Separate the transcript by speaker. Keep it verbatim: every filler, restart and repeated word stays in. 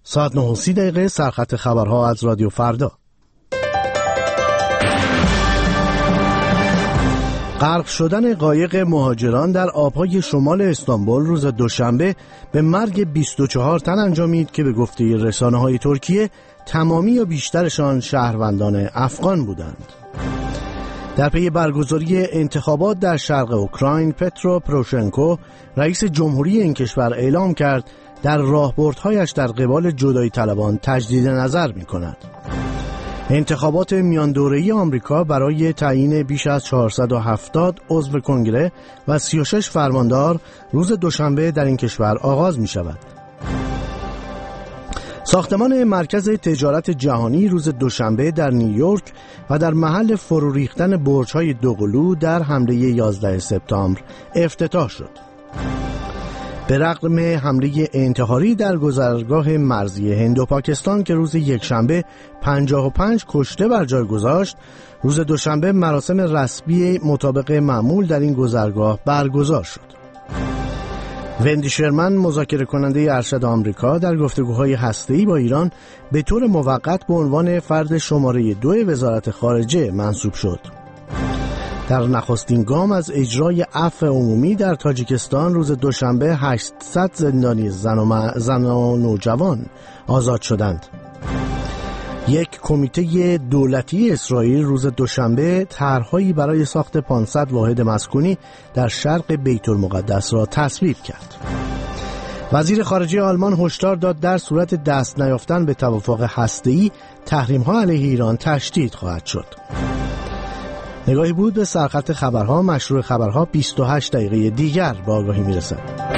Speaker 1: ساعت نه و سی دقیقه سرخط خبرها از رادیو فردا. غرق شدن قایق مهاجران در آبهای شمال استانبول روز دوشنبه به مرگ بیست و چهار تن انجامید که به گفته رسانه‌های ترکیه تمامی یا بیشترشان شهروندان افغان بودند. در پی برگزاری انتخابات در شرق اوکراین، پترو پروشنکو رئیس جمهوری این کشور اعلام کرد در راهبردهایش در قبال جدایی طلبان تجدید نظر می کند. انتخابات میان دوره‌ای آمریکا برای تعیین بیش از چهارصد و هفتاد عضو کنگره و سی و شش فرماندار روز دوشنبه در این کشور آغاز می شود. ساختمان مرکز تجارت جهانی روز دوشنبه در نیویورک و در محل فرو ریختن برج‌های دوقلو در حمله یازده سپتامبر افتتاح شد. به رغم حمله انتحاری در گذرگاه مرزی هند و پاکستان که روز یکشنبه پنجاه و پنج کشته بر جای گذاشت، روز دوشنبه مراسم رسمی مطابق معمول در این گذرگاه برگزار شد. وندی شرمن، مذاکره کننده ارشد آمریکا، در گفتگوهای هسته‌ای با ایران به طور موقت به عنوان فرد شماره دو وزارت خارجه منصوب شد. در نخستین گام از اجرای عفو عمومی در تاجیکستان روز دوشنبه هشتصد زندانی زن و, م... زن و نوجوان آزاد شدند. یک کمیته دولتی اسرائیل روز دوشنبه طرح‌هایی برای ساخت پانصد واحد مسکونی در شرق بیت المقدس را تصویب کرد. وزیر خارجه آلمان هشدار داد در صورت دست نیافتن به توافق هسته‌ای تحریم‌ها علیه ایران تشدید خواهد شد. نگاهی بود به سرخط خبرها. مشروع خبرها بیست و هشت دقیقه دیگر با آگاهی میرسد.